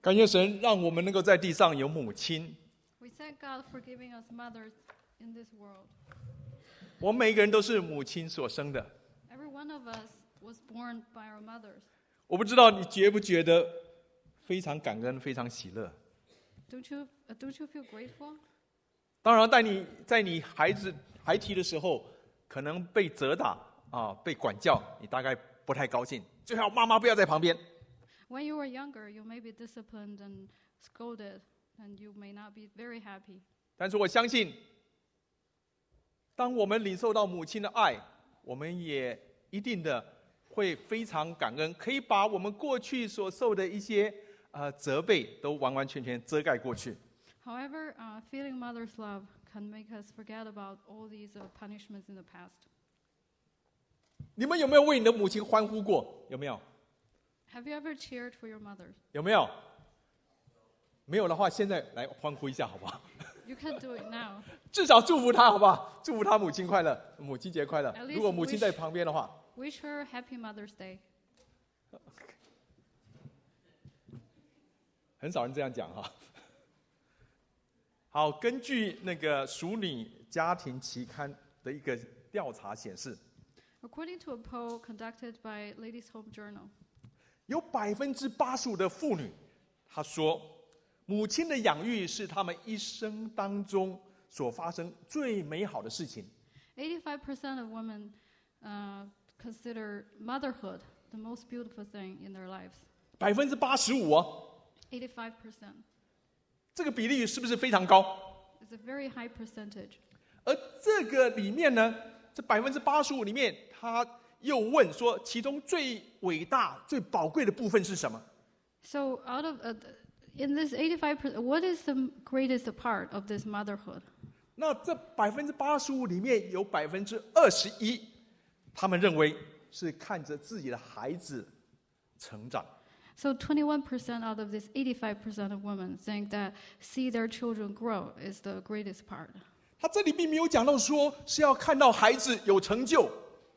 感谢神，让我们能够在地上有母亲。 We thank God for giving us mothers in this world. 我们每一个人都是母亲所生的。 Every one of us was born by our mothers. 我不知道你觉不觉得非常感恩、非常喜乐。 Don't you feel grateful? 当然，在你孩提的时候，可能被责打被管教，你大概不太高兴。最好妈妈不要在旁边。 When you were younger, you may be disciplined and scolded, and you may not be very happy. 但是我相信，当我们领受到母亲的爱，我们也一定的会非常感恩，可以把我们过去所受的一些责备都完完全全遮盖过去。 However, feeling mother's love can make us forget about all these punishments in the past. 你们有没有为你的母亲欢呼过？有没有？ Have you ever cheered for your mother? 有没有？没有的话，现在来欢呼一下，好不好？ You can do it now. 至少祝福她，好不好？祝福她母亲快乐，母亲节快乐 At。least 如果母亲在旁边的话， Wish her Happy Mother's Day. 很少人这样讲哈。好，根据那个《淑女家庭期刊》的一个调查显示， According to a poll conducted by Ladies' Home Journal, 有85%的妇女，她说，母亲的养育是她们一生当中所发生最美好的事情。 85% of women consider motherhood the most beautiful thing in their lives. 85%哦， 85%. 这个比例是不是非常高？ It's a very high percentage. 而这个里面呢，这85%里面，他又问说，其中最伟大、最宝贵的部分是什么？ So out of in this 85%, what is the greatest part of this motherhood? 那这85%里面有21%，他们认为是看着自己的孩子成长。 So 21% out of this 85% of women think that see their children grow is the greatest part. 他这里并没有讲到说是要看到孩子有成就，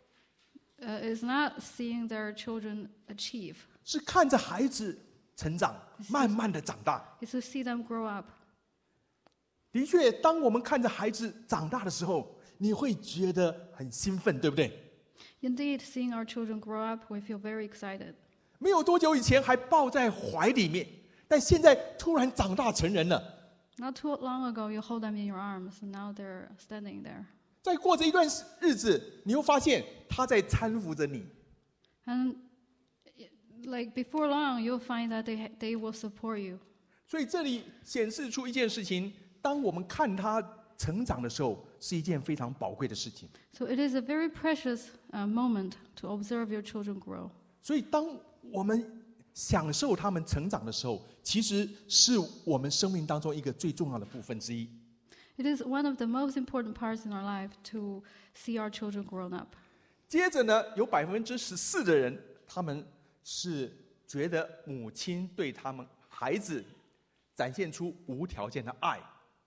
It's not seeing their children achieve. 是看着孩子成长，慢慢的长大。 It's to see them grow up. 的确，当我们看着孩子长大的时候，你会觉得很兴奋，对不对？ Indeed, seeing our children grow up, we feel very excited. 没有多久以前还抱在怀里面，但现在突然长大成人了。 Not too long ago, you hold them in your arms, and now they're standing there. 再过着一段日子，你会发现他在搀扶着你。 And like before long, you'll find that they will support you. 所以这里显示出一件事情：当我们看他成长的时候，是一件非常宝贵的事情。 So it is a very precious moment to observe your children grow. 所以当我们享受他们成长的时候，其实是我们生命当中一个最重要的部分之一。 It is one of the most important parts in our life to see our children grown up. 接着呢，有14%的人，他们是觉得母亲对他们孩子展现出无条件的爱。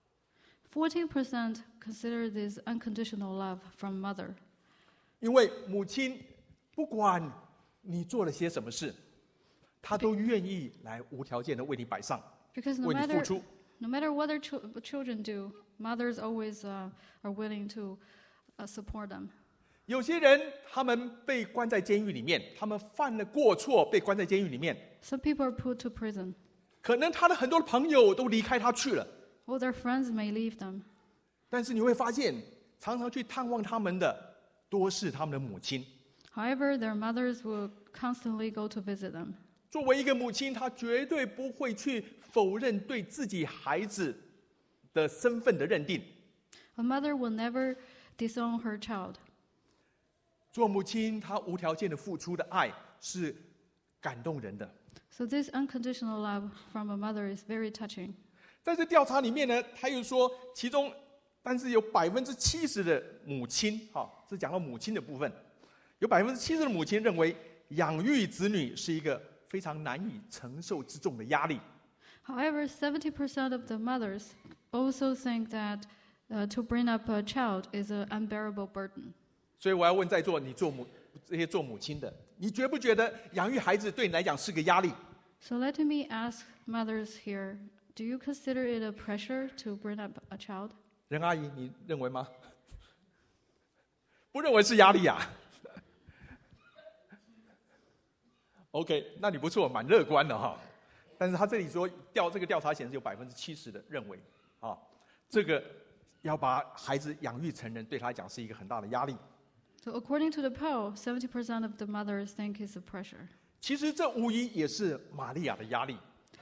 14% consider this unconditional love from mother. 因为母亲不管你做了些什么事，她都愿意来无条件的为你摆上， Because 为你付出。 no matter what their children do, mothers always are willing to support them. 有些人他们被关在监狱里面，他们犯了过错，被关在监狱里面。 Some people are put to prison. 可能他的很多朋友都离开他去了， All their friends may leave them. 但是你会发现，常常去探望他们的，多是他们的母亲。 However, their mothers will constantly go to visit them. 作为一个母亲，她绝对不会去否认对自己孩子的身份的认定。 A mother will never disown her child. 做母亲，她无条件的付出的爱是感动人的。 So this unconditional love from a mother is very touching. 在这调查里面呢，他又说，其中但是有70%的母亲，这讲到母亲的部分，有70%的母亲认为养育子女是一个非常难以承受之重的压力。 However, 70% of the mothers also think that to bring up a child is an unbearable burden. 所以我要问在座这些做母亲的，你觉不觉得养育孩子对你来讲是个压力？ So let me ask mothers here, do you consider it a pressure to bring up a child? 任阿姨，你认为吗？不认为是压力啊。OK， 那你不错，蛮乐观的哈。但是他这里说这个调查显示有70%的认为，这个要把孩子养育成人，对他来讲是一个很大的压力。 So according to the poll, 70% of the mothers think it's a pressure. 其实这无疑也是玛利亚的压力。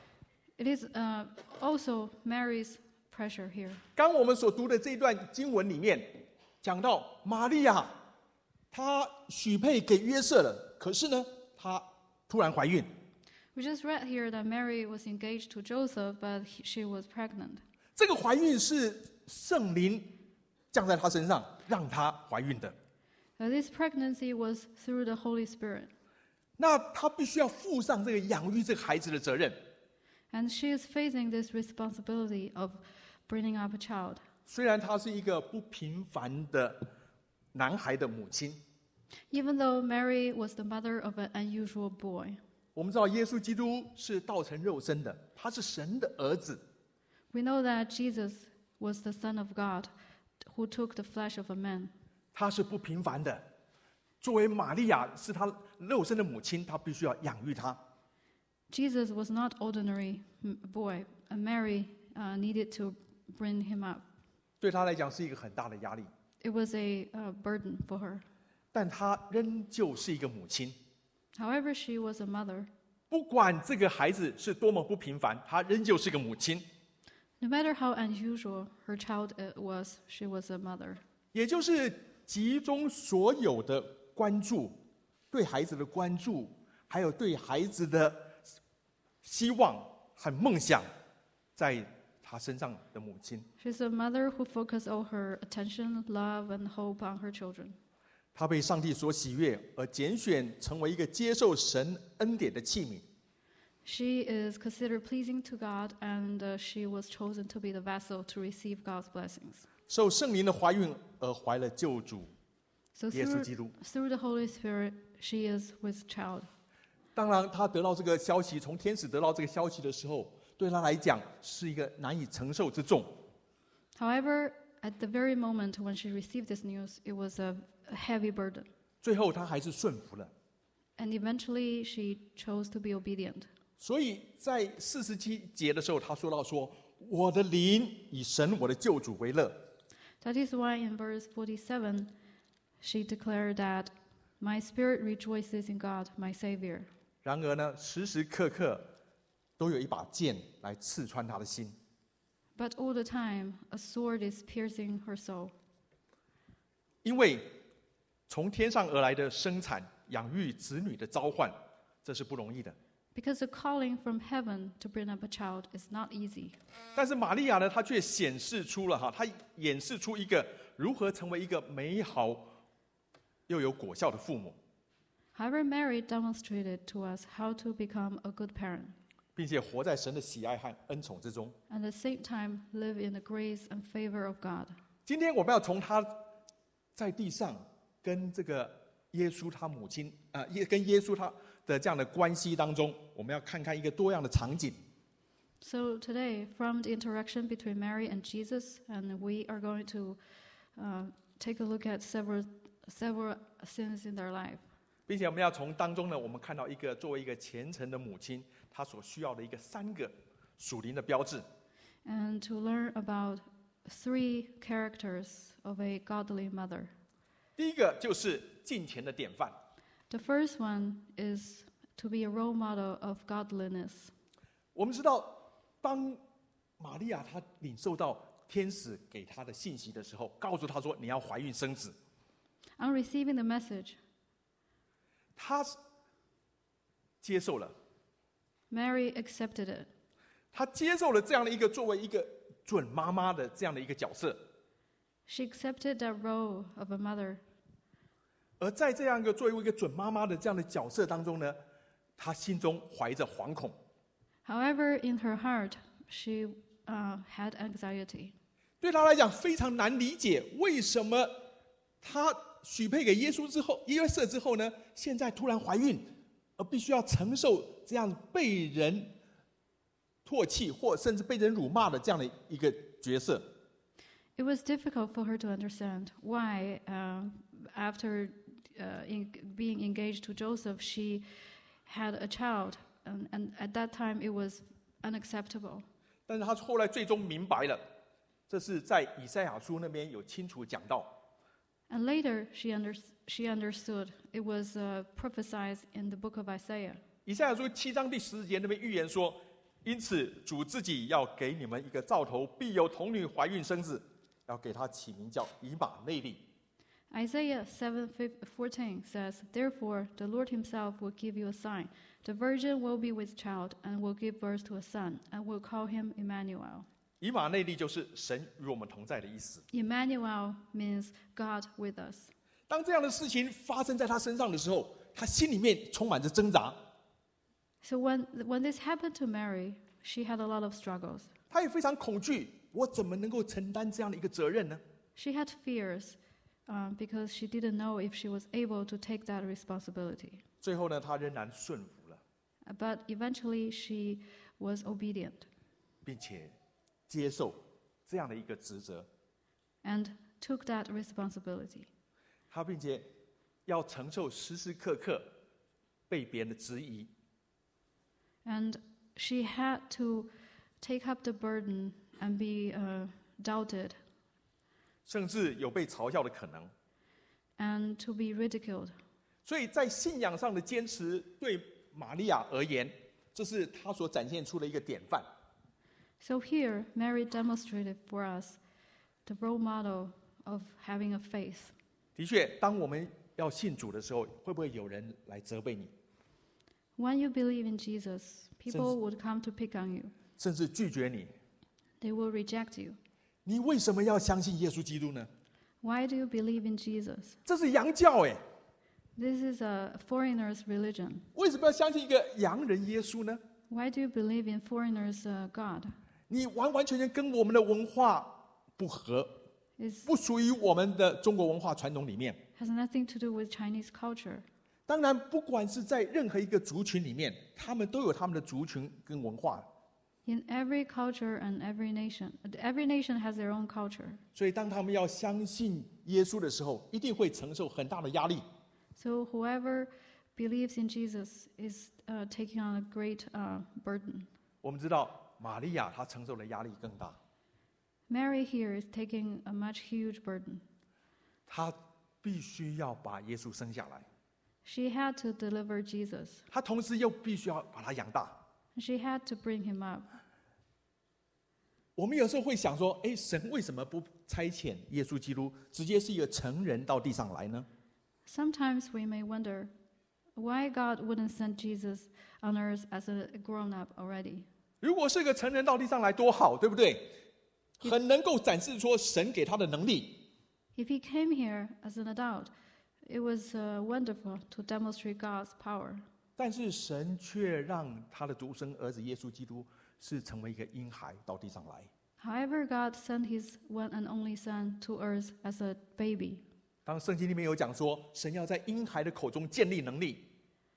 It is also Mary's pressure here. 刚我们所读的这一段经文里面讲到，玛利亚她许配给约瑟了，可是呢，她突然怀孕。 We just read here that Mary was engaged to Joseph, but she was pregnant. 这个怀孕是圣灵降在她身上，让她怀孕的。 This pregnancy was through the Holy Spirit. 那她必须要负上这个养育这个孩子的责任。 And she is facing this responsibility of bringing up a child. 虽然她是一个不平凡的男孩的母亲， Even though Mary was the mother of an unusual boy. 我们知道耶稣基督是道成肉身的，他是神的儿子。 We know that Jesus was the Son of God who took the flesh of a man. 他是不平凡的。作为玛利亚是他肉身的母亲，他必须要养育他。 Jesus was not ordinary boy, and Mary needed to bring him up. 对他来讲是一个很大的压力， It was a burden for her. 但他仍旧是一个母亲。 However, she was a mother. 不管这个孩子是多么不平凡，他仍旧是个母亲。 No matter how unusual her child was, she was a mother. 也就是集中所有的关注，对孩子的关注，还有对孩子的希望和梦想，在他身上的母亲。 She's a mother who focused all her attention, love, and hope on her children. 他被上帝所喜悦，而拣选成为一个接受神恩典的器皿。 She is considered pleasing to God, and she was chosen to be the vessel to receive God's blessings. 受圣灵的怀孕而怀了救主 So 耶稣基督。 through the Holy Spirit, she is with child. 当然，他得到这个消息，从天使得到这个消息的时候，对他来讲是一个难以承受之重。 However, at the very moment when she received this news, it was a heavy burden. 最后，他还是顺服了。 And eventually, she chose to be obedient. 所以在47节的时候，他说到说：“我的灵以神我的救主为乐。” That is why in verse 47, she declared that, "My spirit rejoices in God, my Savior." 然而呢，时时刻刻都有一把剑来刺穿他的心。 But all the time, a sword is piercing her soul. 因为从天上而来的生产、养育子女的召唤，这是不容易的。 Because the calling from heaven to bring up a child is not easy. 但是玛利亚呢，她却显示出了她演示出一个如何成为一个美好又有果效的父母， However, Mary demonstrated to us how to become a good parent, 并且活在神的喜爱和恩宠之中。 and at the same time live in the grace and favor of God. 今天我们要从她在地上跟这个耶稣他母亲跟耶稣他的这样的关系当中，我们要看看一个多样的场景。 So today, from the interaction between Mary and Jesus, and we are going to take a look at several scenes in their life. 并且我们要从当中呢，我们看到一个作为一个虔诚的母亲，她所需要的一个3个属灵的标志。 And to learn about 3 characters of a godly mother. 第一个就是敬虔的典范。 The first one is to be a role model of godliness. 我们知道，当玛利亚她领受到天使给她的信息的时候，告诉她说你要怀孕生子， On receiving the message, 她接受了， Mary accepted it. 她接受了这样的一个作为一个准妈妈的这样的一个角色。 She accepted that role of a mother. 而在这样一个作为一个准妈妈的这样的角色当中呢，她心中怀着惶恐。 However, in her heart, she had anxiety. 对她来讲非常难理解，为什么她许配给耶稣之后，耶瑟之后呢，现在突然怀孕， 而必须要承受这样被人唾弃或甚至被人辱骂的这样的一个角色。 It was difficult for her to understand why, after being engaged to Joseph, she had a child, and at that time it was unacceptable. 但是她后来最终明白了，这是在以赛亚书那边有清楚讲到。 And later she understood it was prophesied in the book of Isaiah. 以赛亚书7章第10节那边预言说，因此主自己要给你们一个兆头，必有童女怀孕生子，要给她起名叫以马内利。 Isaiah 7:14 says, "Therefore the Lord himself will give you a sign. The virgin will be with child and will give birth to a son, and will call him Emmanuel." 以马内利就是神与我们同在的意思。 Emmanuel means God with us. 当这样的事情发生在他身上的时候，他心里面充满着挣扎。 So when this happened to Mary, she had a lot of struggles. 他也非常恐惧，我怎么能够承担这样的一个责任呢？ She had fears because she didn't know if she was able to take that responsibility. 最后呢，他仍然顺服了， But eventually she was obedient 并且接受这样的一个职责。 and took that responsibility. 他并且要承受时时刻刻被别人的质疑， And she had to take up the burden and be doubted 甚至有被嘲笑的可能。 and to be ridiculed. 所以在信仰上的坚持，对玛利亚而言，这是她所展现出的一个典范。 So here, Mary demonstrated for us the role model of having a faith. 的确，当我们要信主的时候，会不会有人来责备你， When you believe in Jesus, people would come to pick on you. 甚至拒绝你？ They will reject you. 你为什么要相信耶稣基督呢？ Why do you believe in Jesus? 这是洋教哎， This is a foreigner's religion. 为什么要相信一个洋人耶稣呢？ Why do you believe in foreigners' God? 你完完全全跟我们的文化不合， It 不属于我们的中国文化传统里面。 has nothing to do with Chinese culture. 当然，不管是在任何一个族群里面，他们都有他们的族群跟文化。 In every culture and every nation has their own culture. 所以，当他们要相信耶稣的时候，一定会承受很大的压力。 So whoever believes in Jesus is taking on a great burden. 我们知道，玛利亚她承受的压力更大， Mary here is taking a much huge burden. 她必须要把耶稣生下来， She had to deliver Jesus. 她同时又必须要把他养大。 She had to bring him up. 我们有时候会想说，哎，神为什么不差遣耶稣基督直接是一个成人到地上来呢？ Sometimes we may wonder why God wouldn't send Jesus on earth as a grown-up already. 如果是个成人到地上来多好，对不对？很能够展示出神给他的能力。 If he came here as an adult, it was wonderful to demonstrate God's power. 但是神却让他的独生儿子耶稣基督是成为一个婴孩到地上来。 However, God sent his one and only son to earth as a baby. 当圣经里面有讲说，神要在婴孩的口中建立能力，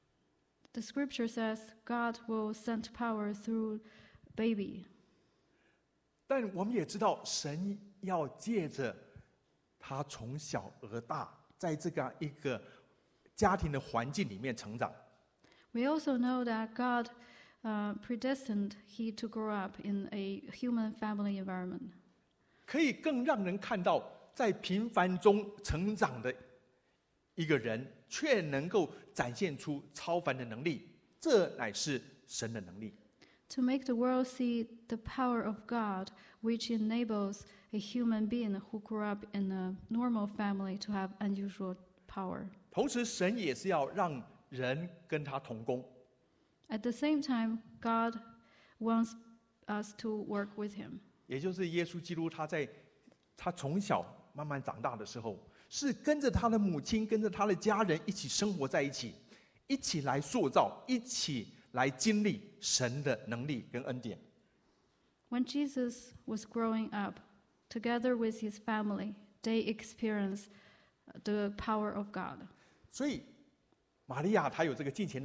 The scripture says God will send power through baby. 但我们也知道，神要借着他从小而大，在这个一个家庭的环境里面成长。 We also know that God predestined he to grow up in a human family environment. 可以更让人看到，在平凡中成长的一个人，却能够展现出超凡的能力，这乃是神的能力。 To make the world see the power of God, which enables a human being who grew up in a normal family to have unusual power. 同时，神也是要让人跟他同工。 At the same time, God wants us to work with him. 也就是耶稣基督，他从小慢慢长大的时候，是跟着他的母亲，跟着他的家人一起生活在一起，一起来塑造，一起来经历神的能力跟恩典。 When Jesus was growing up, together with his family, they experienced the power of God. 所以，玛利亚她有这个敬虔的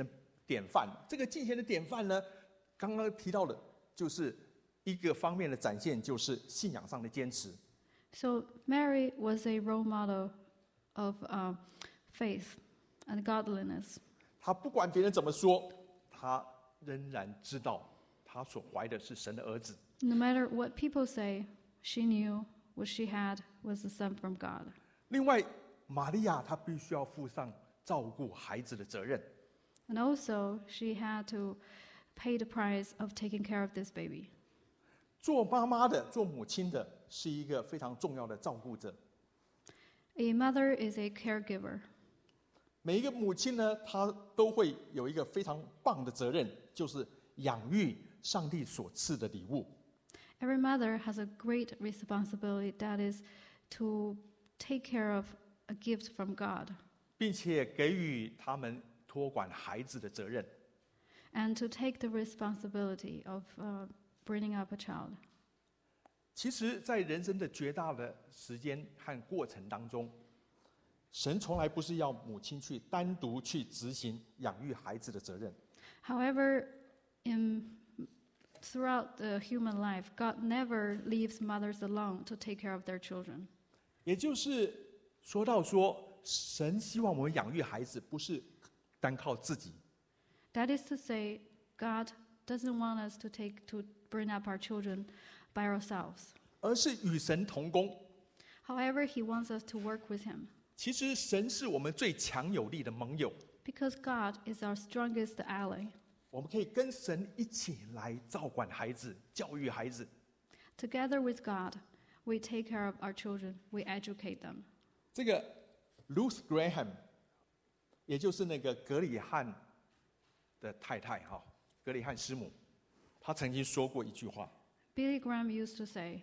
典范。这个敬虔的典范呢，刚刚提到的，就是一个方面的展现，就是信仰上的坚持。 So Mary was a role model of faith and godliness. 她不管别人怎么说，她仍然知道她所怀的是神的儿子。 No matter what people say, she knew what she had was the son from God. 另外，玛利亚她必须要负上照顾孩子的责任。 And also, she had to pay the price of taking care of this baby. 做妈妈的、做母亲的，是一个非常重要的照顾者。 A mother is a caregiver. 每一个母亲呢，她都会有一个非常棒的责任，就是养育上帝所赐的礼物。 Every mother has a great responsibility, that is to take care of a gift from God 并且给予他们托管孩子的责任。 and to take the responsibility of bringing up a child. 其实，在人生的绝大的时间和过程当中，神从来不是要母亲去单独去执行养育孩子的责任。 However, throughout the human life, God never leaves mothers alone to take care of their children. 也就是说到说，神希望我们养育孩子，不是单靠自己， That is to say, God doesn't want us to bring up our children by ourselves. 而是与神同工。 However, He wants us to work with Him. 其实，神是我们最强有力的盟友， Because God is our strongest ally. 我们可以跟神一起来照管孩子、教育孩子。 Together with God, we take care of our children, we educate them. 这个 Ruth Graham， 也就是那个格里汉的太太哈，格里汉师母，她曾经说过一句话。 Billy Graham used to say,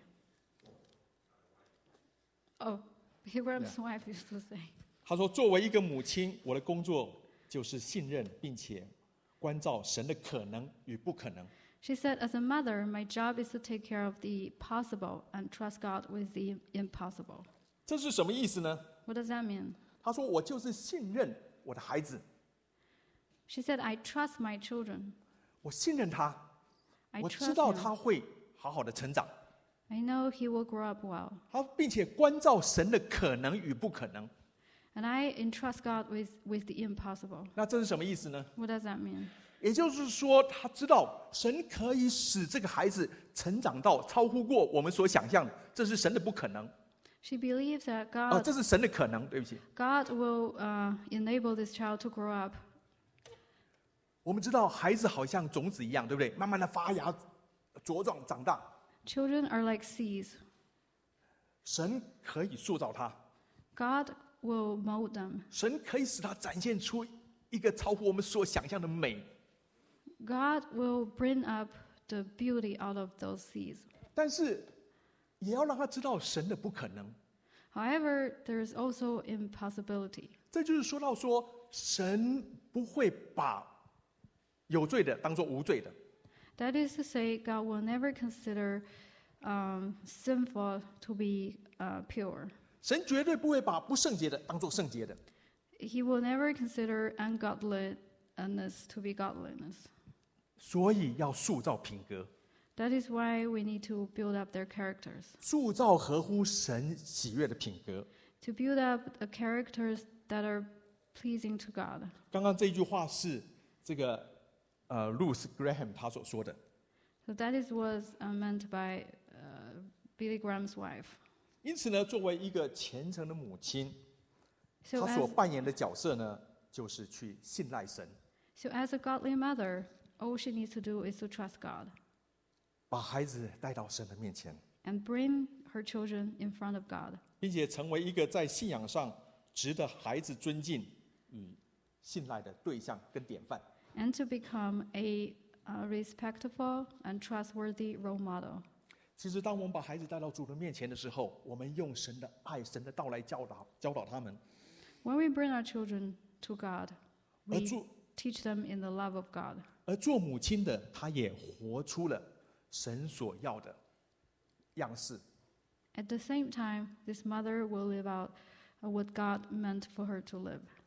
Billy Graham's wife used to say, 她说：“作为一个母亲，我的工作就是信任并且关照神的可能与不可能。” she said, as a mother, my job is to take care of the possible and trust God with the impossible. 这是什么意思呢？ What does that mean? 她说：“我就是信任我的孩子， She said, I trust my children. 我信任他， I 我知 trust 道 him. 他会好好的成长， I know he will grow up well. 他并且关照神的可能与不可能。” And I entrust God with the impossible. 那这是什么意思呢？ What does that mean? 也就是说，他知道神可以使这个孩子成长到超乎过我们所想象的，这是神的不可能。 She believes that 这是神的可能。对不起， God will enable this child to grow up. 我们知道孩子好像种子一样，对不对？慢慢的发芽、茁壮、长大。 Children are like seeds. 神可以塑造他， God will mold them. 神可以使他展现出一个超乎我们所想象的美。 God will bring up the beauty out of those seeds. 但是，也要让他知道神的不可能。 However, there is also impossibility. 这就是说到说，神不会把有罪的当作无罪的。 That is to say, God will never consider sinful to be pure. 神绝对不会把不圣洁的当作圣洁的。 He will never consider ungodliness to be godliness. 所以要塑造品格， That is why we need to build up their characters. 塑造合乎神喜悦的品格。 To build up the characters that are pleasing to God. 刚刚这句话是这个Ruth Graham 他所说的。 So that is was meant by Billy Graham's wife. 因此呢，作为一个虔诚的母亲， So 她所扮演的角色呢，就是去信赖神， as a godly mother, all she needs to do is to trust God 把孩子带到神的面前， and bring her children in front of God, 并且成为一个在信仰上值得孩子尊敬与信赖的对象跟典范。 and to become a respectful and trustworthy role model. 其实，当我们把孩子带到主的面前的时候，我们用神的爱、神的道来教导他们。 When we bring our children to God, 而 we 做 teach them in the love of God. 而做母亲的，她也活出了神所要的样式。 At the same time, this mother will live out what God meant for her to live.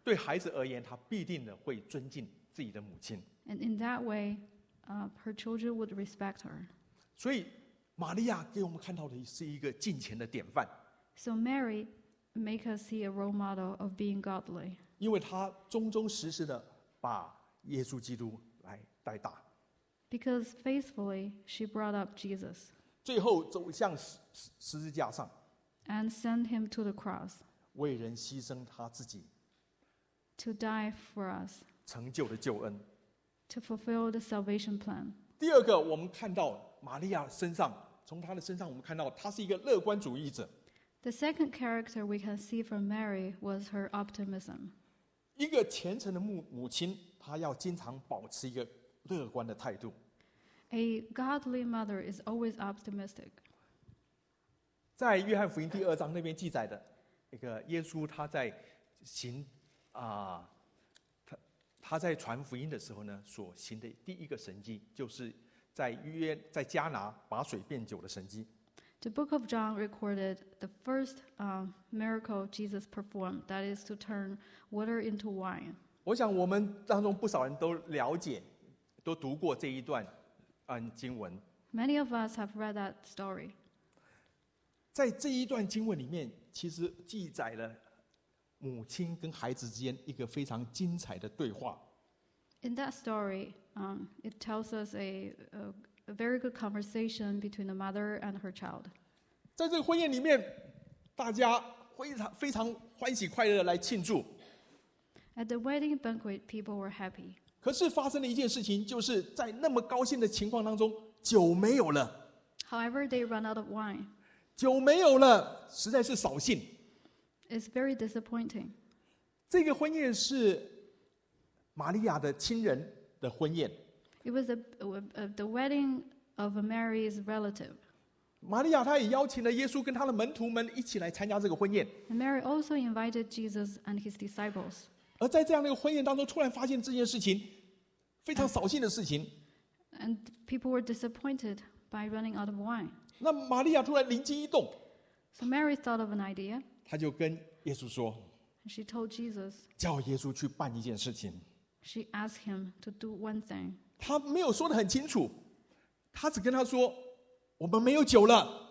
对孩子而言，他必定的会尊敬自己的母亲。 And in that way, her children would respect her. 所以玛利亚给我们看到的是一个敬虔的典范， So Mary make us see a role model of being godly. 因为她忠忠实实的把耶稣基督来带大， Because faithfully she brought up Jesus 最后走向十字架上， and sent him to the cross 为人牺牲他自己， to die for us, 成就了救恩。 to fulfill the salvation plan. 第二个，我们看到玛利亚身上，从她的身上，我们看到她是一个乐观主义者。 The second character we can see from Mary was her optimism. 一个虔诚的母亲，她要经常保持一个乐观的态度。 A godly mother is always optimistic. 在约翰福音第2章那边记载的一个耶稣，他在他在传福音的时候呢，所行的第一个神迹，就是在迦拿把水变酒的神迹。 The book of John recorded the first miracle Jesus performed, that is to turn water into wine. 我想我们当中不少人都了解，都读过这一段经文。 Many of us have read that story. 在这一段经文里面，其实记载了母亲跟孩子之间一个非常精彩的对话。 In that story, it tells us a very good conversation between the mother and her child. 在这个婚宴里面，大家非常欢喜快乐地来庆祝。 At the wedding banquet, people were happy. 可是发生了一件事情，就是在那么高兴的情况当中，酒没有了。 However, they run out of wine. 酒没有了，实在是扫兴。 It's very disappointing. 这个婚宴是玛利亚的亲人的婚宴。 It was the wedding of Mary's relative. 玛利亚她也邀请了耶稣跟他的门徒们一起来参加这个婚宴。 And Mary also invited Jesus and his disciples. 而在这样的一个婚宴当中，突然发现这件事情非常扫兴的事情。 And people were disappointed by running out of wine. 那玛利亚突然灵机一动， So Mary thought of an idea, 她就跟耶稣说 and she told Jesus, 叫耶稣去办一件事情。 she asked him to do one thing. 她没有说得很清楚，她只跟他说我们没有酒了。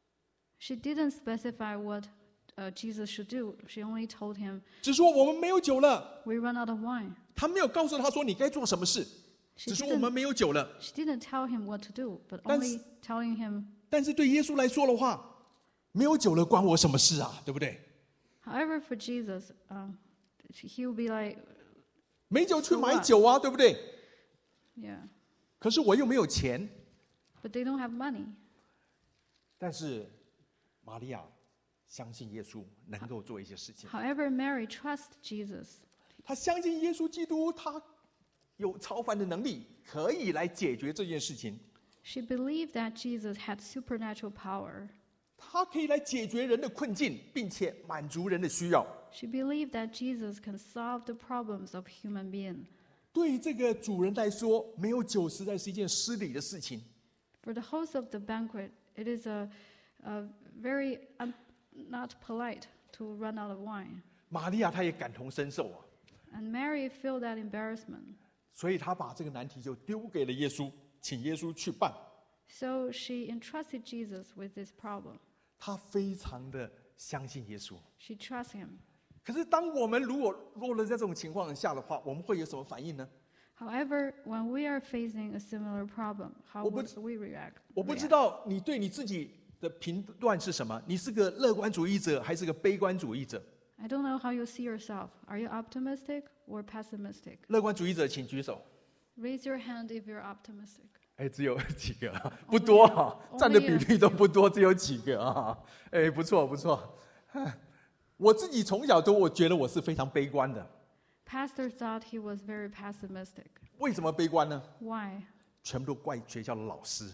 She didn't specify what Jesus should do. She only told him, 只说我们没有酒了。 we run out of wine. 她没有告诉他说你该做什么事， She 只说我们没有酒了。 She didn't tell him what to do, but 但是- only telling him. 但是对耶稣来说的话，没有酒了关我什么事啊，对不对？ However, for Jesus, he will be like, 没酒去买酒啊，对不对？ yeah, 可是我又没有钱。 but they don't have money. 但是玛利亚相信耶稣能够做一些事情， However, Mary trusts Jesus. 她相信耶稣基督，他有超凡的能力，可以来解决这件事情。 She believed that Jesus had supernatural power. 他可以来解决人的困境，并且满足人的需要。 She believed that Jesus can solve the problems of human beings. 对于这个主人来说，没有酒实在是一件失礼的事情。 For the host of the banquet, it is a very not polite to run out of wine. 玛利亚她也感同身受啊， And Mary felt that embarrassment. 所以她把这个难题就丢给了耶稣，请耶稣去办。 So she entrusted Jesus with this problem. 她非常的相信耶稣。 She trusts him. 可是，当我们如果落了在这种情况下的话，我们会有什么反应呢？ However, when we are facing a similar problem, how 我不- would we react? 我不知道你对你自己的评断是什么？你是个乐观主义者还是个悲观主义者？ I don't know how you see yourself. Are you optimistic or pessimistic? 乐观主义者请举手。 Raise your hand if you're optimistic. 哎，只有几个啊，不多啊， Only 占的比例都不多，只有几个啊。哎，不错不错。我自己从小我觉得我是非常悲观的。 Pastor thought he was very pessimistic. 为什么悲观呢？ Why? 全部都怪学校的老师。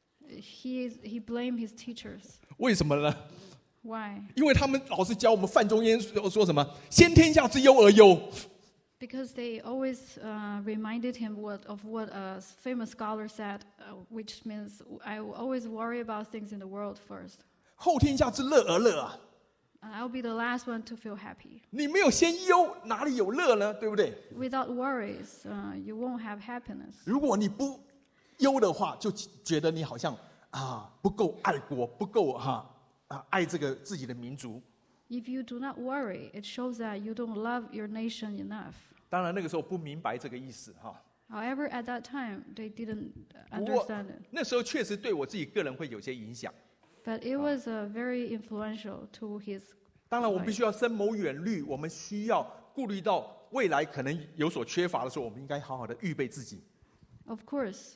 He blamed his teachers. 为什么呢？ Why? 因为他们老是教我们范仲淹说什么“先天下之忧而忧 Because they always reminded him of what a famous scholar said, which means I will always worry about things in the world first. ”， 后天下之乐而乐啊。 And I'll be the last one to feel happy. 你没有先忧，哪里有乐呢？对不对？ Without worries, you won't have happiness. 如果你不忧的话，就觉得你好像不够爱国，不够爱这个自己的民族。 If you do not worry, it shows that you don't love your nation enough. 当然那个时候不明白这个意思哈。 However, at that time, they didn't 不过 understand it. 那时候确实对我自己个人会有些影响。 But it was very influential to his 当然，我们必须要深谋远虑，我们需要顾虑到未来可能有所缺乏的时候，我们应该好好的预备自己。 Of course,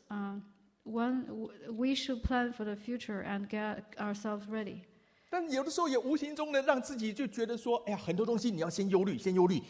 we should plan for the future and get ourselves ready. 但有的时候也无形中的让自己就觉得说，哎呀，很多东西你要先忧虑，先忧虑，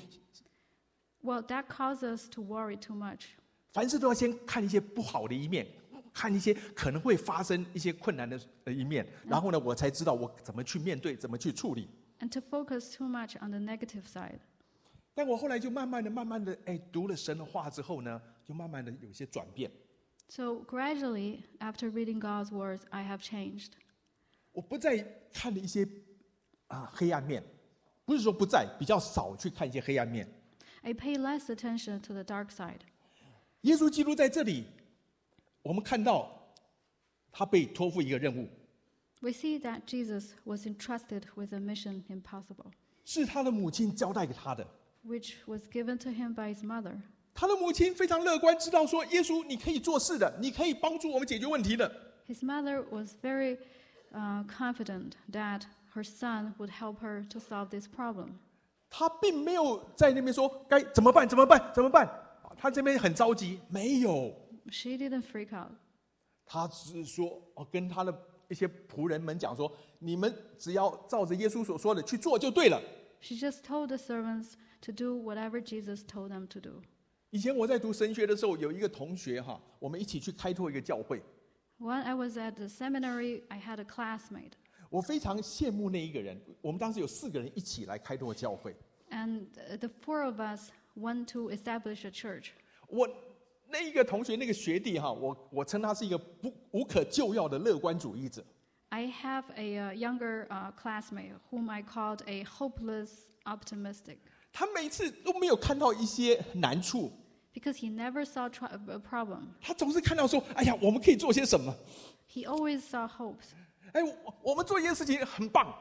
Well, that causes us to worry too much. 凡事都要先看一些不好的一面，看一些可能会发生一些困难的一面，然后呢，我才知道我怎么去面对，怎么去处理。 And to focus too much on the negative side. 但我后来就慢慢的，读了神的话之后呢，就慢慢的有一些转变。 So gradually, after reading God's words, I have changed. 我不再看了一些黑暗面，不是说不再，比较少去看一些黑暗面。 I pay less attention to the dark side. 耶稣基督在这里，我们看到他被托付一个任务， We see that Jesus was entrusted with a mission impossible, 是他的母亲交代给他的。 which was given to him by his mother. 他的母亲非常乐观，知道说耶稣你可以做事的，你可以帮助我们解决问题的。 His mother was very confident that her son would help her to solve this problem. 他并没有在那边说该怎么办，怎么办，怎么办。他这边很着急，没有， She didn't freak out. 他只是说跟他的一些仆人们讲说，你们只要照着耶稣所说的去做就对了。 She just told the servants to do whatever Jesus told them to do. 以前我在读神学的时候，有一个同学我们一起去开拓一个教会。 When I was at the seminary, I had a classmate. 我非常羡慕那一个人。我们当时有4个人一起来开拓教会。 And the 4 of us went to establish a church. 我那一个同学，那个学弟我称他是一个无可救药的乐观主义者。 I have a younger classmate whom I called a hopeless optimistic 他每次都没有看到一些难处， because he never saw a problem. 他总是看到说：“哎呀，我们可以做些什么？ He always saw hopes. 哎，我们做一件事情很棒。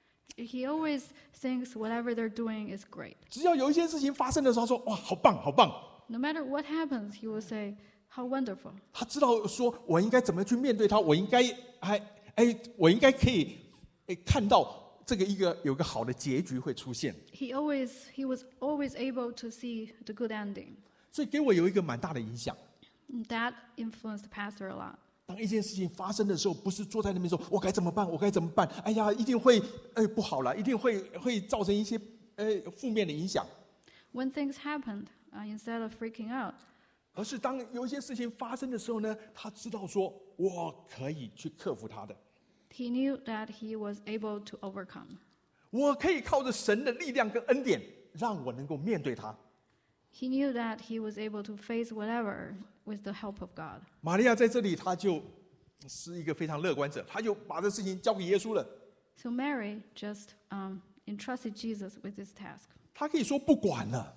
He always thinks whatever they're doing is great. 只要有一件事情发生的时候，他说：哇，好棒，好棒。 No matter what happens, he will say, how wonderful. 他知道说我应该怎么去面对它，我应该我应该可以看到这个有个好的结局会出现。 He was always able to see the good ending. 所以给我有一个蛮大的影响。 That influenced the pastor a lot. 当一件事情发生的时候，不是坐在那边说我该怎么办，我该怎么办？哎呀，一定会不好了，一定会造成一些负面的影响。 When things happened, instead of freaking out, 而是当有一些事情发生的时候呢，他知道说我可以去克服它的， he knew that he was able to overcome. 我可以靠着神的力量跟恩典，让我能够面对它。 He knew that he was able to face whatever with the help of God. 玛利亚在这里，她就是一个非常乐观者，她就把这事情交给耶稣了。 So Mary just entrusted Jesus with this task. 她可以说不管了，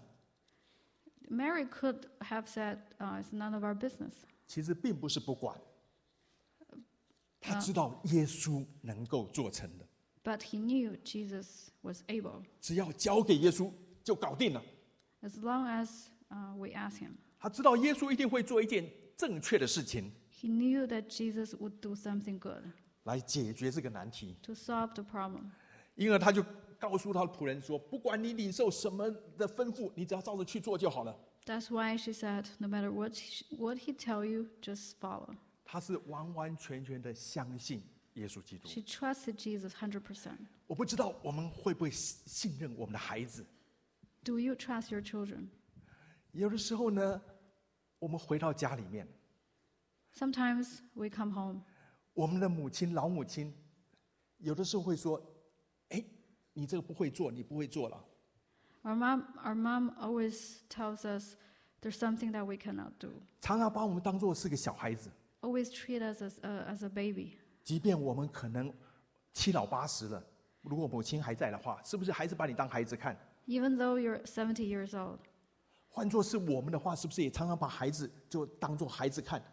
Mary could have said, it's none of our business. 其实并不是不管，她知道耶稣能够做成的， But he knew Jesus was able, 只要交给耶稣就搞定了。 as long as we ask him. 她知道耶稣一定会做一件正确的事情， He knew that Jesus would do something good 来解决这个难题。 to solve the problem. 因而他就告诉他的仆人说：“不管你领受什么的吩咐，你只要照着去做就好了。 That's why she said, no matter what he tell you, just follow. ” 他是完完全全的相信耶稣基督。 She trusted Jesus 100%. 我不知道我们会不会信任我们的孩子。 Do you trust your children? 有的时候呢，我们回到家里面， Sometimes we come home. 我们的母亲、老母亲，有的时候会说：“哎，你这个不会做，你不会做了。” Our mom always tells us there's something that we cannot do. 常常把我们当作是个小孩子， Always treat us as a baby. 即便我们可能7老80了， 如果母亲还在的话，是不是还是把你当孩子看？ Even though you're 70 years old. 换作是我们的话，是不是也常常把孩子就当作孩子看？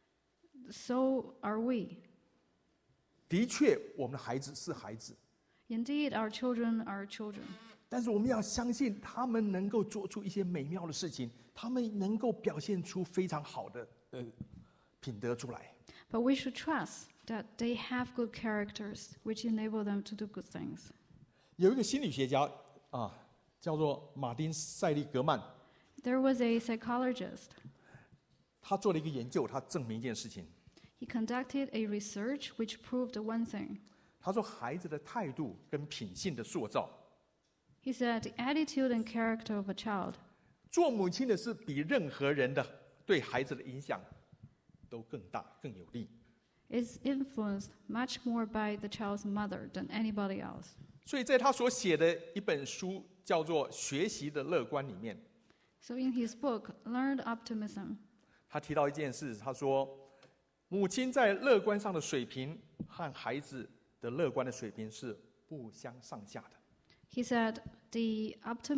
So are we. 的确，我们的孩子是孩子， Indeed, our children are children. 但是我们要相信他们能够做出一些美妙的事情，他们能够表现出非常好的品德出来。 But we should trust that they have good characters, which enable them to do good things. 有一个心理学家叫做马丁·塞利格曼， There was a psychologist. 他做了一个研究，他证明一件事情。 He conducted a research which proved one thing. 他说，孩子的态度跟品性的塑造， He said the attitude and character of a child 做母亲的是比任何人的对孩子的影响都更大、更有力。 is influenced much more by the child's mother than anybody else. 所以在他所写的一本书叫做《学习的乐观》里面， So in his book, Learned Optimism, 他提到一件事，他说，母亲在乐观上的水平和孩子的乐观的水平是不相上下的。 he said the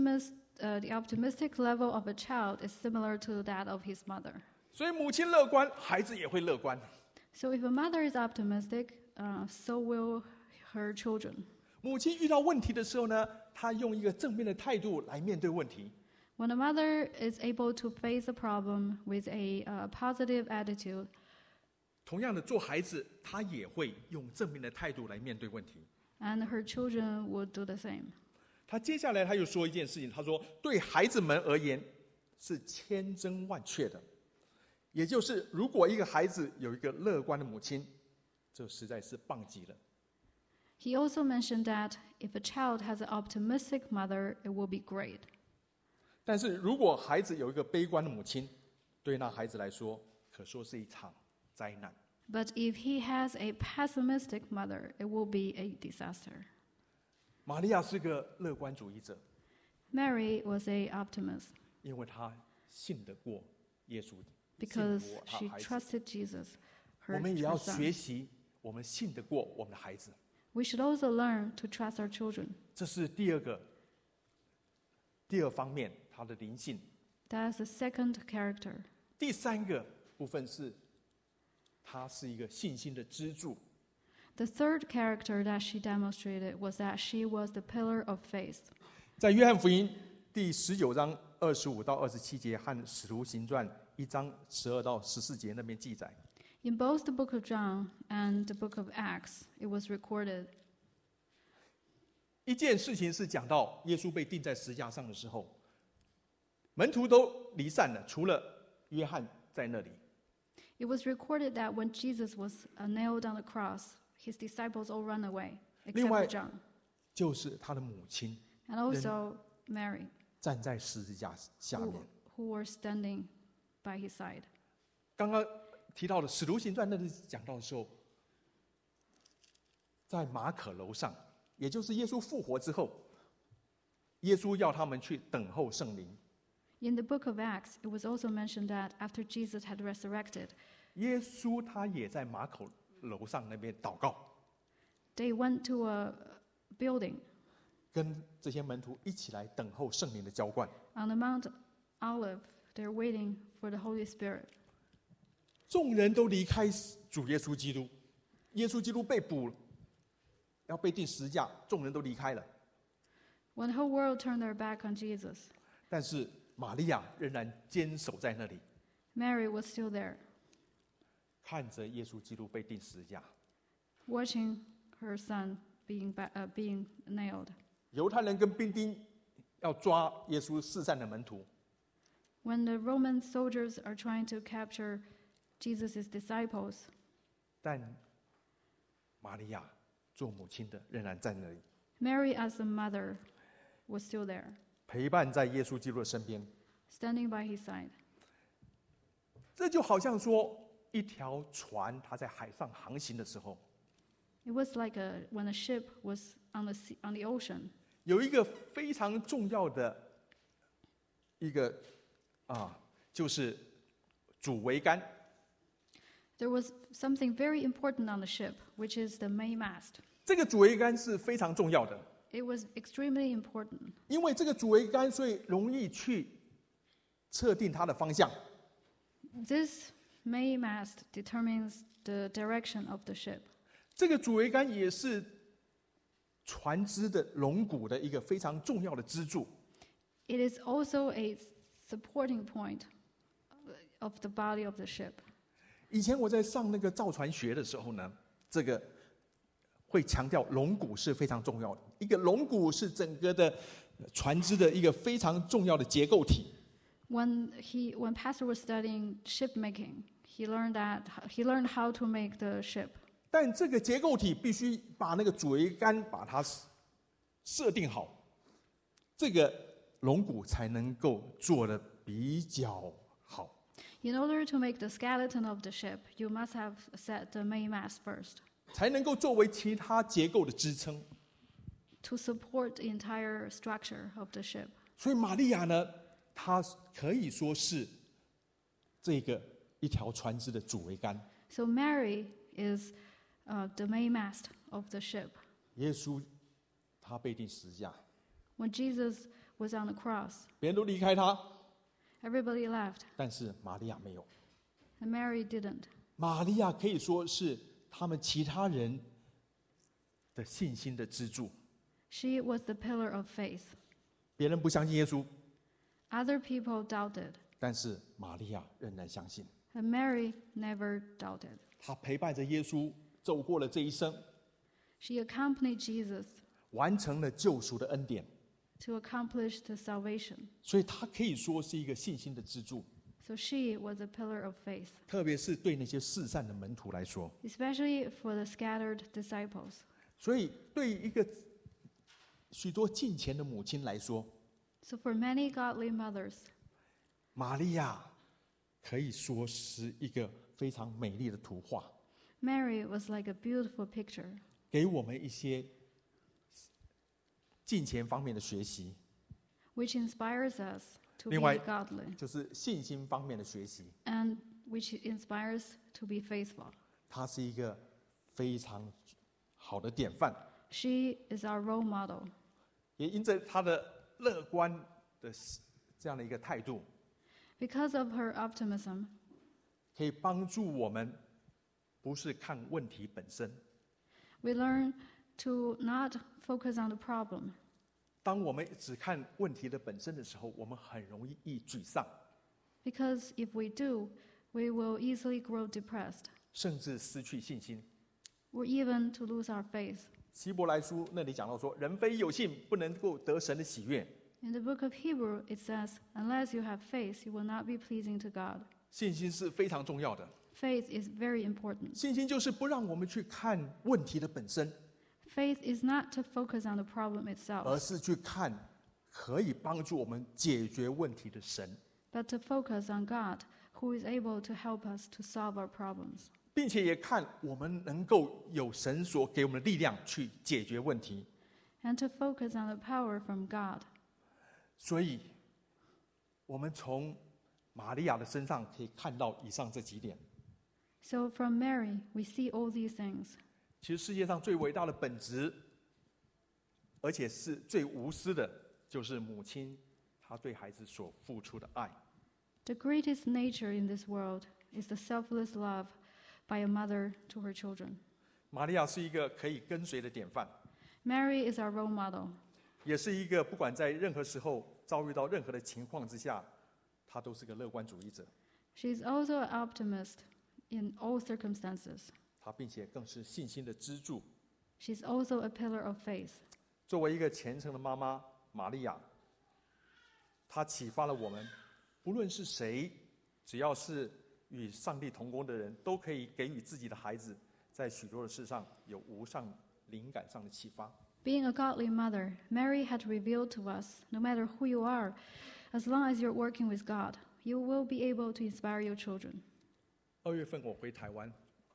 optimistic level of a child is similar to that of his mother. 所以母亲乐观，孩子也会乐观。 So if a mother is optimistic, so will her children. 母亲遇到问题的时候呢，她用一个正面的态度来面对问题。 When a mother is able to face a problem with a positive attitude, 同样的，做孩子他也会用正面的态度来面对问题。 and her children would do the same. 他接下来他又说一件事情，他说对孩子们而言是千真万确的，也就是如果一个孩子有一个乐观的母亲，这实在是棒极了。 He also mentioned that if a child has an optimistic mother, it will be great. 但是如果孩子有一个悲观的母亲，对那孩子来说，可说是一场灾难。 But if he has a pessimistic mother, it will be a disaster. 玛利亚是个乐观主义者， Mary was a optimist 因为她信得过耶稣， because 信得过她 she 孩子。 trusted Jesus, 我 her 们也要 son. 学习，我们信得过我们的孩子。 We should also learn to trust our children. 这是第二方面，他的灵性。 That's the second character. 第三个部分是，他是一个信心的支柱。 The third character that she demonstrated was that she was the pillar of faith. 在约翰福音第19章25到27节和使徒行传1章12到14节那边记载， In both the book of John and the book of Acts, it was recorded 一件事情是讲到耶稣被钉在石架上的时候，门徒都离散了，除了约翰在那里。 It was recorded that when Jesus was nailed on the cross, his disciples all ran away, except 另外 for John. 就是他的母亲 And also Mary, 站在十字架下面。 who were standing by his side. 刚刚提到的《使徒行传》那里讲到的时候，在马可楼上，也就是耶稣复活之后，耶稣要他们去等候圣灵。 In the book of Acts, it was also mentioned that after Jesus had resurrected, 耶稣他也在马可楼上那边祷告， they went to a building 跟这些门徒一起来等候圣灵的浇灌。 on the Mount Olive. They're waiting for the Holy Spirit. 众人都离开主耶稣基督，耶稣基督被捕，要被钉十字架，众人都离开了。 When the whole world turned their back on Jesus, 但是玛利亚仍然坚守在那里， Mary was still there, 看着耶稣基督被钉十字架。 watching her son being nailed. 犹太人跟兵丁要抓耶稣四散的门徒， When the Roman soldiers are trying to capture Jesus' disciples, 但玛利亚做母亲的仍然在那里， Mary as a mother was still there, 陪伴在耶稣基督的身边。 standing by his side. 这就好像说，一条船它在海上航行的时候， It was like when a ship was on the ocean. 有一个非常重要的一个就是主桅杆。 There was something very important on the ship, which is the mainmast. 这个主桅杆是非常重要的， It was extremely important 因为这个主桅杆所以容易去测定它的方向。 This mainmast determines the direction of the ship. 这个主桅杆也是船只的龙骨的一个非常重要的支柱。 It is also a supporting point of the body of the ship. 以前我在上那个造船学的时候呢，这个会强调龙骨是非常重要的。一个龙骨是整个的船只的一个非常重要的结构体。 When Pastor was studying ship making, he learned how to make the ship. 但这个结构体必须把那个主桅杆把它设定好，这个龙骨才能够做得比较好。 In order to make the skeleton of the ship, you must have set the mainmast first 才能够作为其他结构的支撑。 to support the entire structure of the ship. 所以玛利亚呢，她可以说是这个一条船只的主桅杆。 So Mary is the mainmast of the ship. 耶稣他被钉十字架， When Jesus was on the cross, 别人都离开他， everybody left, 但是玛利亚没有。 and Mary didn't. 玛利亚可以说是他们其他人的信心的支柱。 She was the pillar of faith. 别人不相信耶稣， Other people doubted, 但是玛利亚仍然相信。 and Mary never doubted. 她陪伴着耶稣走过了这一生， She accompanied Jesus 完成了救赎的恩典， to accomplish the salvation. 所以她可以说是一个信心的支柱。 So she was a pillar of faith, 特别是对那些四散的门徒来说， especially for the scattered disciples. 所以对于一个许多敬虔的母亲来说， So for many godly mothers, 玛利亚可以说是一个非常美丽的图画， Mary was like a beautiful picture, 给我们一些敬虔方面的学习， which inspires us to be 另外 godly 就是信心方面的学习。 and which inspires to be faithful. 她是一个非常好的典范， She is our role model. 也因着她的乐观的这样的一个态度， Because of her optimism, 可以帮助我们不是看问题本身。 we learn to not focus on the problem. 当我们只看问题的本身的时候，我们很容易沮丧， Because if we do, we will easily grow depressed, 甚至失去信心。 or even to lose our faith. 希伯来书那里讲到说，人非有信，不能够得神的喜悦。 In the book of Hebrew, it says, unless you have faith, you will not be pleasing to God. 信心是非常重要的， Faith is very important. 信心就是不让我们去看问题的本身， Faith is not to focus on the problem 而 itself, 是去看可以帮助我们解决问题的神， but to focus on God, who is able to help us to solve our problems. 并且也看我们能够有神所给我们的力量去解决问题。 And to focus on the power from God. 所以，我们从玛利亚的身上可以看到以上这几点。 So from Mary, we see all these things. 其实世界上最伟大的本质，而且是最无私的，就是母亲她对孩子所付出的爱。 The greatest nature in this world is the selfless love by a mother to her children. 玛利亚是一个可以跟随的典范， Mary is our role model. 也是一个不管在任何时候遭遇到任何的情况之下，她都是个乐观主义者。 She is also an optimist in all circumstances. 她并且更是信心的支柱。 She's also a pillar of faith. 作为一个虔诚的妈妈，玛利亚，她启发了我们，不论是谁，只要是与上帝同工的人，都可以给予自己的孩子在许多的事上有无上灵感上的启发。 Being a godly mother, Mary had revealed to us, no matter who you are, as long as you're working with God, you will be able to inspire your children. 2月份我回台湾，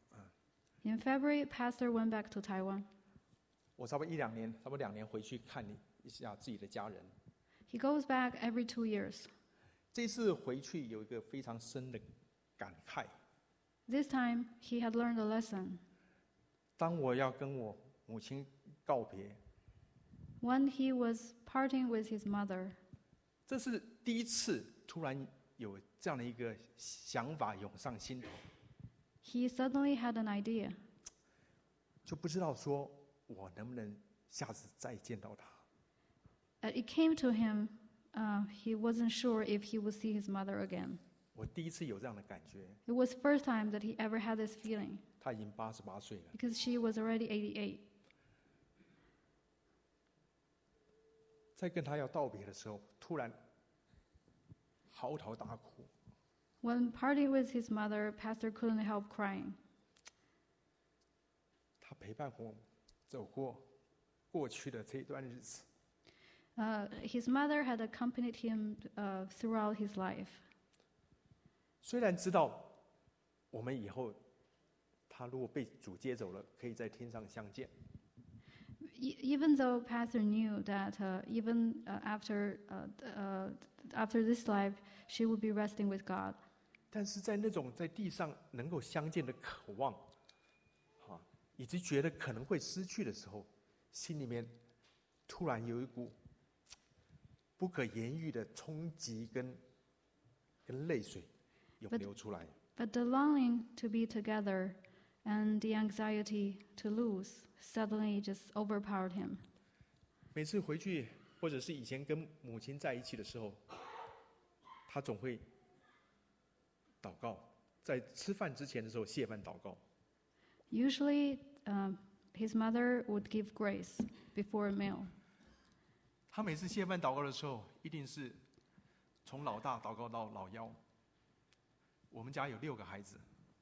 In February, Pastor went back to Taiwan. 我差不多2年回去看一下自己的家人。 He goes back every 2 years. 这次回去有一个非常深的感慨。 This time, he had learned a lesson. 当我要跟我母亲告别， When he was parting with his mother, 这是第一次突然有这样的一个想法涌上心头， he suddenly had an idea. 就不知道说我能不能下次再见到他。 It came to him, he wasn't sure if he would see his mother again. 我第一次有这样的感觉， It was first time that he ever had this feeling, 他已经88岁了， because she was already 88. 在跟他要道别的时候，突然嚎啕大哭。 When parting with his mother, Pastor couldn't help crying. 他陪伴我走过过去的这一段日子， His mother had accompanied him throughout his life. 虽然知道我们以后他如果被主接走了，可以在天上相见， Even though Pastor knew that even after this life, she would be resting with God. 但是在那种在地上能够相见的渴望，以及觉得可能会失去的时候，心里面突然有一股不可言喻的冲击跟泪水涌流出来。 But the longing to be together and the anxiety to lose suddenly just overpowered him. 每次回去，或者是以前跟母亲在一起的时候，他总会祷告，在吃饭之前的时候谢饭祷告。 Usually, his mother would give grace before a meal. 他每次谢饭祷告的时候，一定是从老大祷告到老幺。我们家有6个孩子，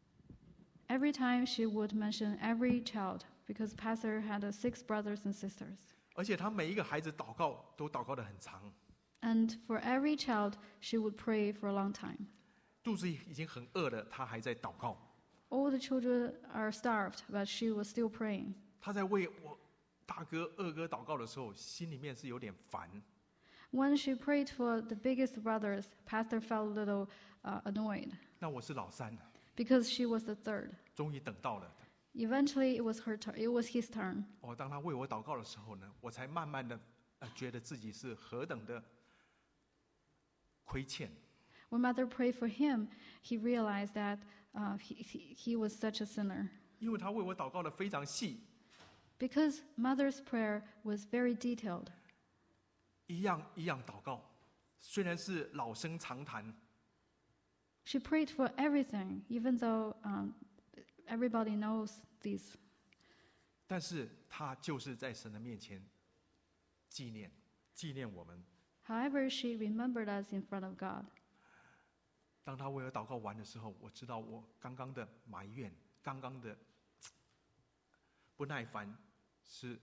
Every time she would mention every child, because Pastor had 6 brothers and sisters. 而且他每一个孩子祷告都祷告得很长， And for every child, she would pray for a long time. 肚子已经很饿了，他还在祷告。 All the children are starved, but she was still praying. 他在为我大哥、二哥祷告的时候，心里面是有点烦。 When she prayed for the biggest brothers, Pastor felt a little annoyed 那我是老三， because she was the third. 终于等到了。 Eventually, it was her turn. It was his turn. 当他为我祷告的时候呢，我才慢慢的觉得自己是何等的亏欠。 When Mother prayed for him, he realized that he was such a sinner. 因为他为我祷告的非常细， Because Mother's prayer was very detailed. 一样一样祷告，虽然是老生常谈， She prayed for everything, even though everybody knows this. 但是他就是在神的面前纪念我们。 However, she remembered us in front of God. 当他为我祷告完的时候，我知道我刚刚的埋怨，刚刚的不耐烦，是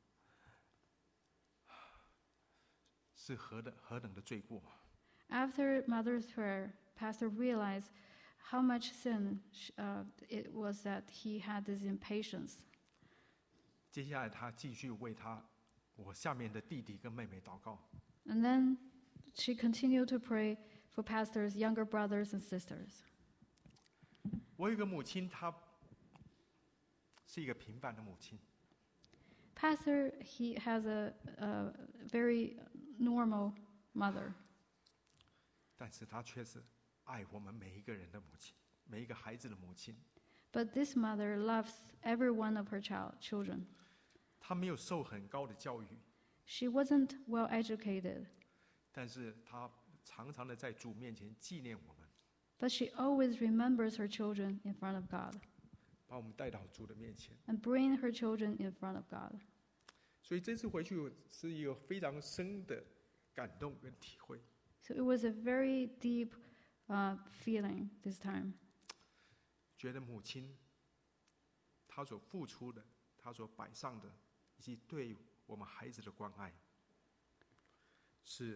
何等的罪过。 After Mother's prayer, Pastor realized how much sin it was that he had this impatience. 接下来他继续为我下面的弟弟跟妹妹祷告。 And then she continued to pray for Pastor's younger brothers and sisters. 我有一个母亲，她是一个平凡的母亲， Pastor, he has a very normal mother, 但是她却是爱我们每一个人的母亲，每一个孩子的母亲。 but this mother loves every one of her children. 她没有受很高的教育， She wasn't well educated, 但是她常常的在主面前纪念我们， but she always remembers her children in front of God 把我们带到主的面前。 and bring her children in front of God. 所以这次回去是一个非常深的感动跟体会。 So it was a very deep feeling this time. 觉得母亲她所付出的，她所摆上的，以及对我们孩子的关爱，是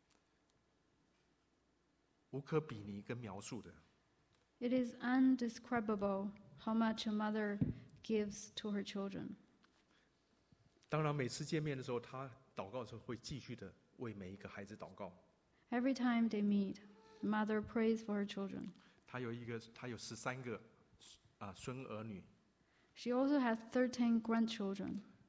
无可比拟跟描述的。 It is undescribable how much a mother gives to her children. 当然，每次见面的时候，她祷告的时候会继续的为每一个孩子祷告。 Every time they meet, mother prays for her children. 她有13个孙儿女， She also has 13 grandchildren.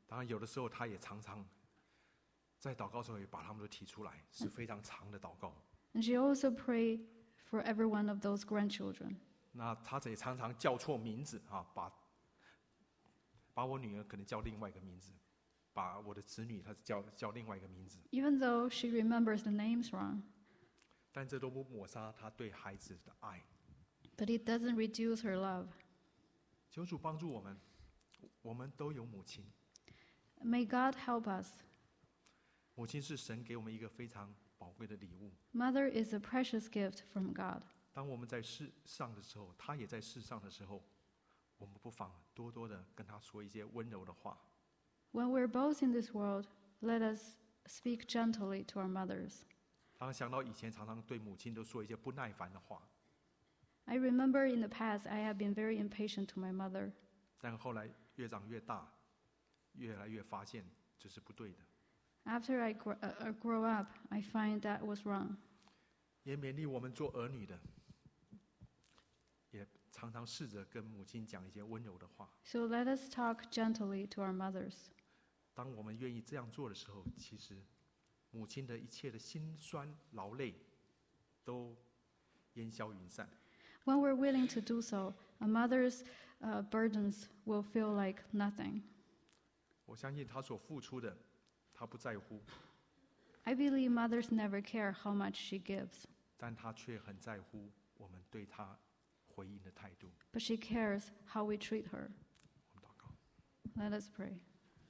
当然，有的时候他也常常在祷告的时候也把他们都提出来，是非常长的祷告。 And she also prayed for every one of those grandchildren. 那他也常常叫错名字啊，把我女儿可能叫另外一个名字，把我的子女他叫另外一个名字。 Even though she remembers the names wrong, 但这都不抹杀他对孩子的爱。 but it doesn't reduce her love. 求主帮助我们，我们都有母亲。 May God help us. 母亲是神给我们一个非常宝贵的礼物。 Mother is a precious gift from God. 当我们在世上的时候，她也在世上的时候，我们不妨多多的跟她说一些温柔的话。 When we're both in this world, let us speak gently to our mothers. 当想到以前常常对母亲都说一些不耐烦的话， I remember in the past I have been very impatient to my mother. 但后来越长越大，越来越发现这是不对的。 After I grow up, I find that was wrong. 也勉励我们做儿女的，也常常试着跟母亲讲一些温柔的话。 So let us talk gently to our mothers. 当我们愿意这样做的时候，其实母亲的一切的辛酸劳累都烟消云散。 When we're willing to do so, a mother's burdens will feel like nothing. 我相信她所付出的，她不在乎， I believe mothers never care how much she gives, 但她却很在乎我们对她回应的态度。 but she cares how we treat her. 我们祷告。 Let us pray.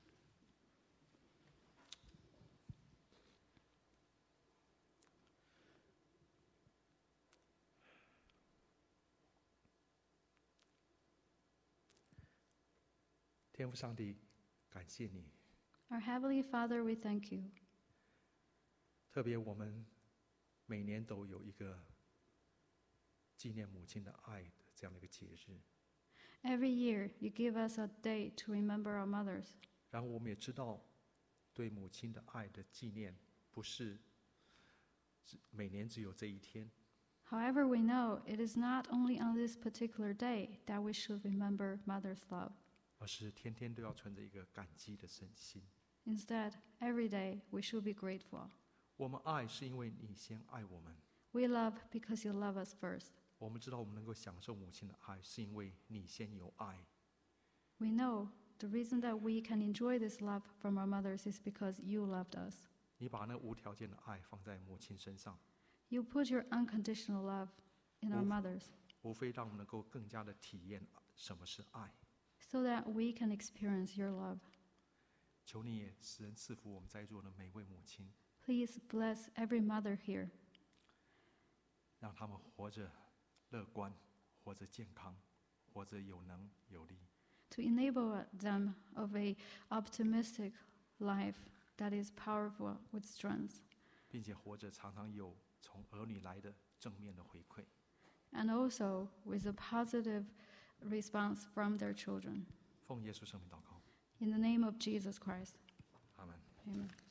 天父上帝，感谢你， Our Heavenly Father, we thank you. 特别我们每年都有一个纪念母亲的爱的这样的一个节日。 Every year, you give us a day to remember our mothers. 然后我们也知道，对母亲的爱的纪念，不是每年只有这一天， However, we know it is not only on this particular day that we should remember mother's love. 而是天天都要存着一个感激的心。 Instead, every day we should be grateful. 我们爱是因为你先爱我们， We love because you love us first. 我们知道我们能够享受母亲的爱，是因为你先有爱。 We know the reason that we can enjoy this love from our mothers is because you loved us. 你把那无条件的爱放在母亲身上， You put your unconditional love in our mothers 无非让我们能够更加的体验什么是爱。 so that we can experience your love. 求你也使人赐福我们在座的每位母亲， Please bless every mother here. 让他们活着乐观，活着健康，活着有能有力。 To enable them of a optimistic life that is powerful with strength, 并且活着常常有从儿女来的正面的回馈。 and also with a positive response from their children. 奉耶稣圣名祷告， In the name of Jesus Christ. 阿门。 Amen.